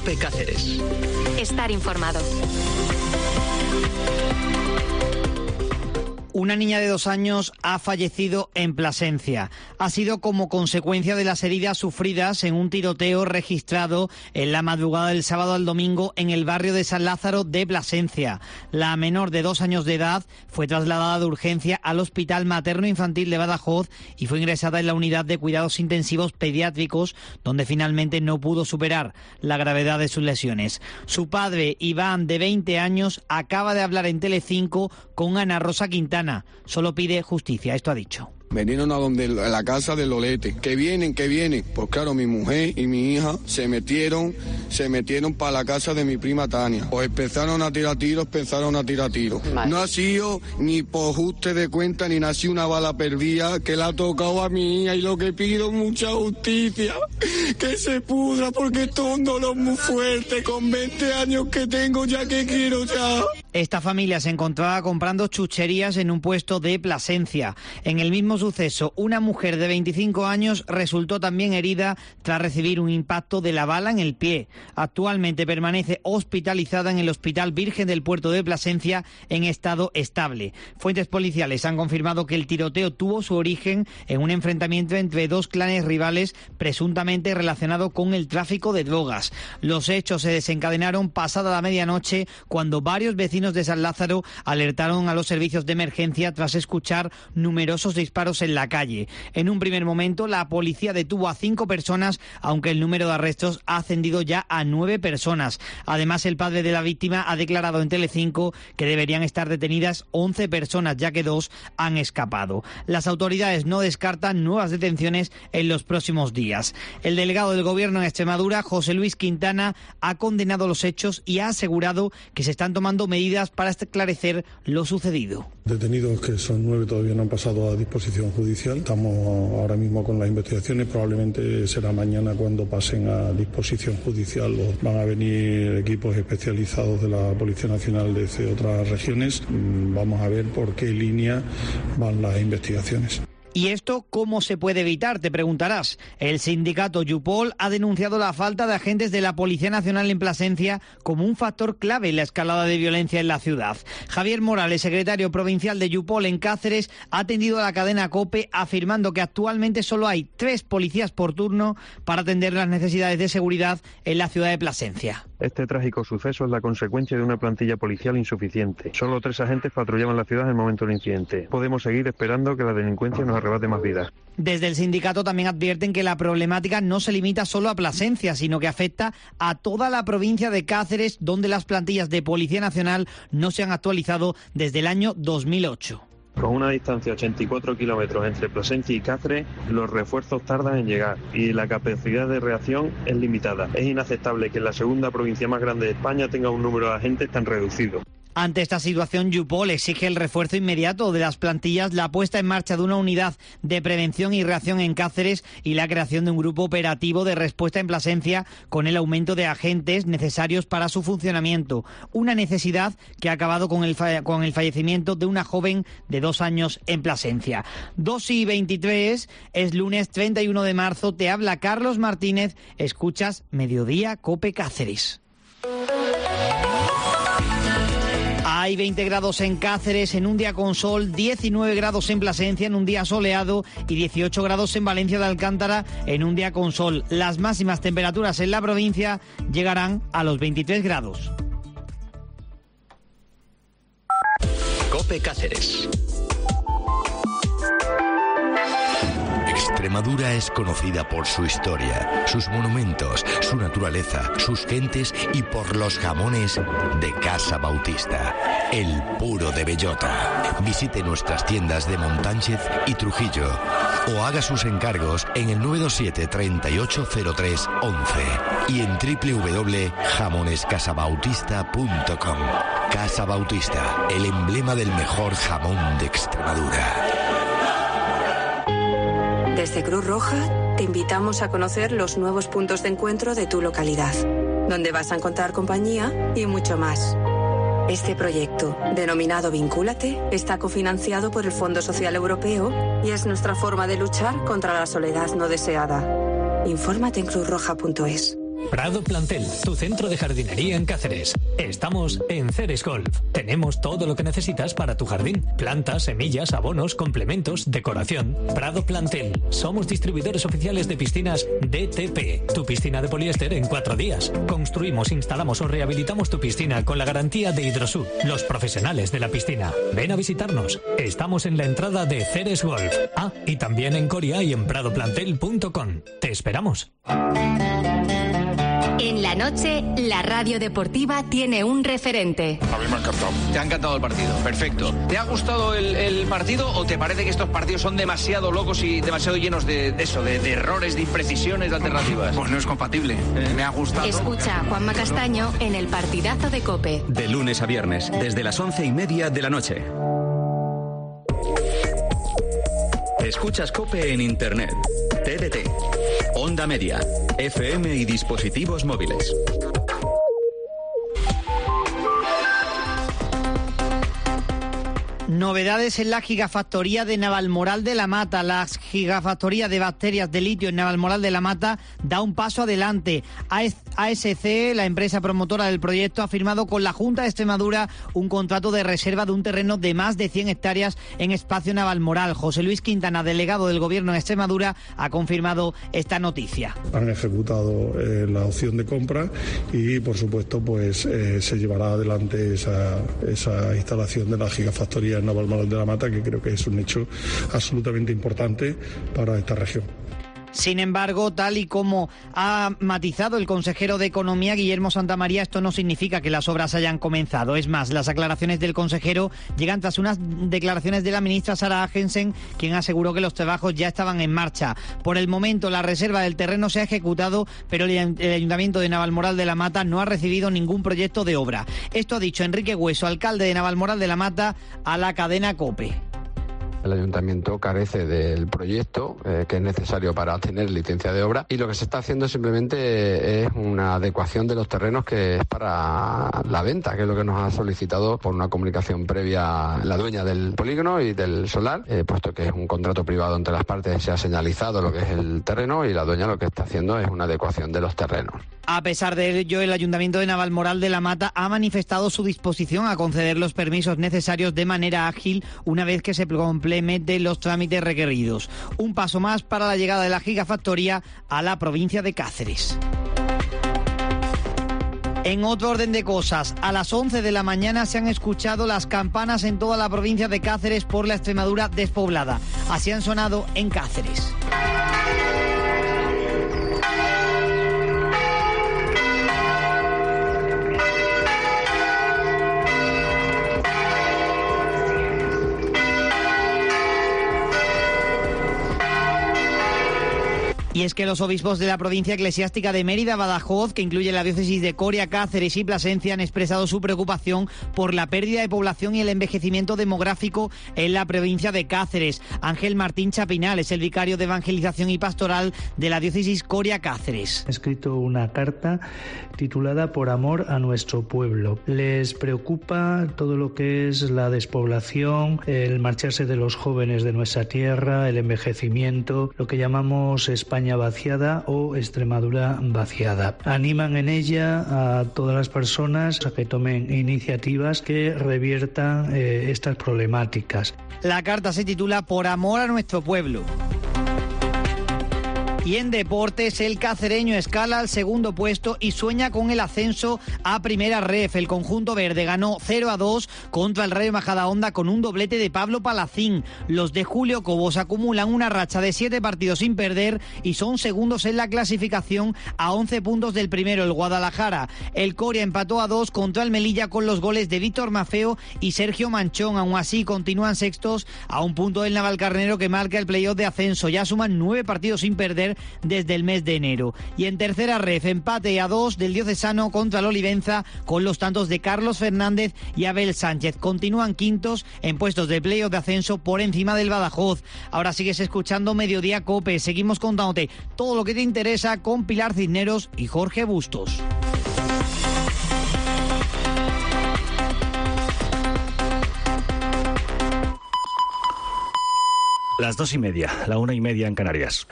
COPE Cáceres. Estar informado. Una niña de 2 años ha fallecido en Plasencia. Ha sido como consecuencia de las heridas sufridas en un tiroteo registrado en la madrugada del sábado al domingo en el barrio de San Lázaro de Plasencia. La menor de 2 años de edad fue trasladada de urgencia al Hospital Materno Infantil de Badajoz y fue ingresada en la unidad de cuidados intensivos pediátricos, donde finalmente no pudo superar la gravedad de sus lesiones. Su padre, Iván, de 20 años, acaba de hablar en Telecinco con Ana Rosa Quintana. Solo pide justicia, esto ha dicho. Vinieron a la casa de Lolete. Que vienen. Pues claro, mi mujer y mi hija se metieron para la casa de mi prima Tania. Pues empezaron a tirar tiros. Vale. No ha sido ni por ajuste de cuenta, ni nació una bala perdida que la ha tocado a mi hija. Y lo que pido, mucha justicia. Que se pudra, porque esto es un dolor muy fuerte. Con 20 años que tengo ya, que quiero ya. Esta familia se encontraba comprando chucherías en un puesto de Plasencia. En el mismo suceso, una mujer de 25 años resultó también herida tras recibir un impacto de la bala en el pie. Actualmente permanece hospitalizada en el Hospital Virgen del Puerto de Plasencia en estado estable. Fuentes policiales han confirmado que el tiroteo tuvo su origen en un enfrentamiento entre 2 clanes rivales presuntamente relacionado con el tráfico de drogas. Los hechos se desencadenaron pasada la medianoche cuando varios vecinos de San Lázaro alertaron a los servicios de emergencia tras escuchar numerosos disparos en la calle. En un primer momento, la policía detuvo a 5 personas, aunque el número de arrestos ha ascendido ya a 9 personas. Además, el padre de la víctima ha declarado en Telecinco que deberían estar detenidas 11 personas, ya que 2 han escapado. Las autoridades no descartan nuevas detenciones en los próximos días. El delegado del Gobierno en Extremadura, José Luis Quintana, ha condenado los hechos y ha asegurado que se están tomando medidas para esclarecer lo sucedido. Detenidos, que son 9, todavía no han pasado a disposición judicial. Estamos ahora mismo con las investigaciones, probablemente será mañana cuando pasen a disposición judicial. Van a venir equipos especializados de la Policía Nacional desde otras regiones. Vamos a ver por qué línea van las investigaciones. ¿Y esto cómo se puede evitar?, te preguntarás. El sindicato Yupol ha denunciado la falta de agentes de la Policía Nacional en Plasencia como un factor clave en la escalada de violencia en la ciudad. Javier Morales, secretario provincial de Yupol en Cáceres, ha atendido a la cadena COPE afirmando que actualmente solo hay 3 policías por turno para atender las necesidades de seguridad en la ciudad de Plasencia. Este trágico suceso es la consecuencia de una plantilla policial insuficiente. Solo 3 agentes patrullaban la ciudad en el momento del incidente. Podemos seguir esperando que la delincuencia nos arrebate más vidas. Desde el sindicato también advierten que la problemática no se limita solo a Plasencia, sino que afecta a toda la provincia de Cáceres, donde las plantillas de Policía Nacional no se han actualizado desde el año 2008. Con una distancia de 84 kilómetros entre Plasencia y Cáceres, los refuerzos tardan en llegar y la capacidad de reacción es limitada. Es inaceptable que la segunda provincia más grande de España tenga un número de agentes tan reducido. Ante esta situación, Yupol exige el refuerzo inmediato de las plantillas, la puesta en marcha de una unidad de prevención y reacción en Cáceres y la creación de un grupo operativo de respuesta en Plasencia con el aumento de agentes necesarios para su funcionamiento. Una necesidad que ha acabado con el fallecimiento de una joven de 2 años en Plasencia. 2:23, es lunes 31 de marzo, te habla Carlos Martínez, escuchas Mediodía COPE Cáceres. Hay 20 grados en Cáceres en un día con sol, 19 grados en Plasencia en un día soleado y 18 grados en Valencia de Alcántara en un día con sol. Las máximas temperaturas en la provincia llegarán a los 23 grados. COPE Cáceres. Extremadura es conocida por su historia, sus monumentos, su naturaleza, sus gentes y por los jamones de Casa Bautista, el puro de bellota. Visite nuestras tiendas de Montánchez y Trujillo o haga sus encargos en el 927 3803 11 y en www.jamonescasabautista.com. Casa Bautista, el emblema del mejor jamón de Extremadura. Desde Cruz Roja te invitamos a conocer los nuevos puntos de encuentro de tu localidad, donde vas a encontrar compañía y mucho más. Este proyecto, denominado Vincúlate, está cofinanciado por el Fondo Social Europeo y es nuestra forma de luchar contra la soledad no deseada. Infórmate en cruzroja.es. Prado Plantel, tu centro de jardinería en Cáceres. Estamos en Ceres Golf. Tenemos todo lo que necesitas para tu jardín. Plantas, semillas, abonos, complementos, decoración. Prado Plantel. Somos distribuidores oficiales de piscinas DTP. Tu piscina de poliéster en 4 días. Construimos, instalamos o rehabilitamos tu piscina con la garantía de Hidrosud, los profesionales de la piscina. Ven a visitarnos. Estamos en la entrada de Ceres Golf. Ah, y también en Coria y en pradoplantel.com. Te esperamos. En la noche, la radio deportiva tiene un referente. A mí me ha encantado. Te ha encantado el partido, perfecto. ¿Te ha gustado el partido o te parece que estos partidos son demasiado locos y demasiado llenos de errores, de imprecisiones, de alternativas? Pues no es compatible. Me ha gustado. Escucha a Juanma Castaño en el partidazo de COPE. De lunes a viernes, desde las 11:30 de la noche. Escuchas COPE en Internet, TDT, Onda Media, FM y dispositivos móviles. Novedades en la gigafactoría de Navalmoral de la Mata. La gigafactoría de bacterias de litio en Navalmoral de la Mata da un paso adelante. ASC, la empresa promotora del proyecto, ha firmado con la Junta de Extremadura un contrato de reserva de un terreno de más de 100 hectáreas en espacio Navalmoral. José Luis Quintana, delegado del Gobierno en Extremadura, ha confirmado esta noticia. Han ejecutado la opción de compra y, por supuesto, pues se llevará adelante esa instalación de la gigafactoría en Navalmoral de la Mata, que creo que es un hecho absolutamente importante para esta región. Sin embargo, tal y como ha matizado el consejero de Economía, Guillermo Santamaría, esto no significa que las obras hayan comenzado. Es más, las aclaraciones del consejero llegan tras unas declaraciones de la ministra Sara Agensen, quien aseguró que los trabajos ya estaban en marcha. Por el momento, la reserva del terreno se ha ejecutado, pero el Ayuntamiento de Navalmoral de la Mata no ha recibido ningún proyecto de obra. Esto ha dicho Enrique Hueso, alcalde de Navalmoral de la Mata, a la cadena COPE. El ayuntamiento carece del proyecto que es necesario para obtener licencia de obra y lo que se está haciendo simplemente es una adecuación de los terrenos que es para la venta, que es lo que nos ha solicitado por una comunicación previa la dueña del polígono y del solar, puesto que es un contrato privado entre las partes, se ha señalizado lo que es el terreno y la dueña lo que está haciendo es una adecuación de los terrenos. A pesar de ello, el Ayuntamiento de Navalmoral de la Mata ha manifestado su disposición a conceder los permisos necesarios de manera ágil una vez que se complementen los trámites requeridos. Un paso más para la llegada de la gigafactoría a la provincia de Cáceres. En otro orden de cosas, a las 11 de la mañana se han escuchado las campanas en toda la provincia de Cáceres por la Extremadura despoblada. Así han sonado en Cáceres. Y es que los obispos de la provincia eclesiástica de Mérida, Badajoz, que incluye la diócesis de Coria, Cáceres y Plasencia, han expresado su preocupación por la pérdida de población y el envejecimiento demográfico en la provincia de Cáceres. Ángel Martín Chapinal es el vicario de evangelización y pastoral de la diócesis Coria, Cáceres. He escrito una carta titulada Por amor a nuestro pueblo. Les preocupa todo lo que es la despoblación, el marcharse de los jóvenes de nuestra tierra, el envejecimiento, lo que llamamos España vaciada o Extremadura vaciada. Animan en ella a todas las personas a que tomen iniciativas que reviertan estas problemáticas. La carta se titula Por amor a nuestro pueblo. Y en deportes, el cacereño escala al segundo puesto y sueña con el ascenso a Primera Ref. El conjunto verde ganó 0-2 contra el Rayo Majadahonda con un doblete de Pablo Palacín. Los de Julio Cobos acumulan una racha de 7 partidos sin perder y son segundos en la clasificación a 11 puntos del primero, el Guadalajara. El Coria empató a 2 contra el Melilla con los goles de Víctor Mafeo y Sergio Manchón. Aún así, continúan sextos a un punto del Navalcarnero, que marca el playoff de ascenso. Ya suman 9 partidos sin perder desde el mes de enero. Y en tercera ref, empate a 2 del Diocesano contra el Olivenza con los tantos de Carlos Fernández y Abel Sánchez. Continúan quintos en puestos de playoff de ascenso por encima del Badajoz. Ahora sigues escuchando Mediodía COPE. Seguimos contándote todo lo que te interesa con Pilar Cisneros y Jorge Bustos. Las 2:30, la 1:30 en Canarias.